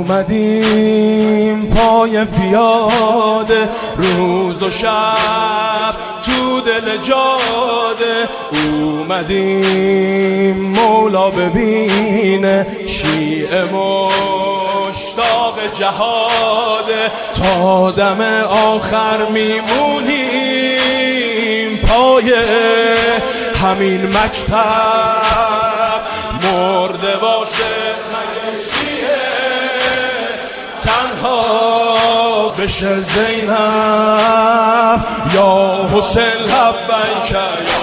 اومدیم پای پیاده روز و شب تو دل جاده، اومدیم مولا ببینه، شیعه مشتاق جهاده، تا دم آخر میمونیم پای همین مکتب، مرده باشه مگه شیعه تنها بشه زینب، یا حسین لبیک